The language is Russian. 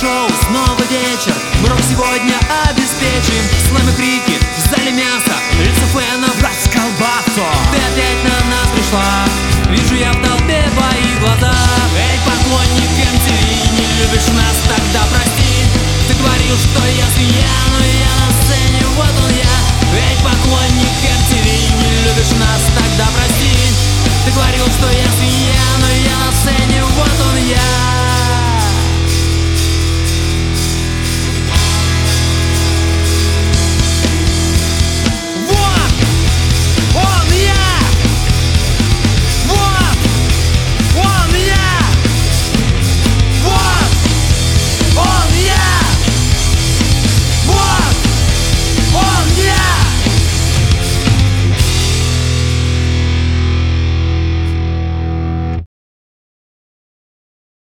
шоу, снова вечер. Мы рок сегодня обеспечим. С нами крики, в зале мясо, лица фенов расколбасо. Ты опять на нас пришла, вижу я в толпе твои глаза. Эй, поклонник MTV, не любишь нас, тогда прости. Ты говорил, что я свинья, но я на сцене, вот он я. Эй, поклонник MTV, не любишь нас, тогда прости.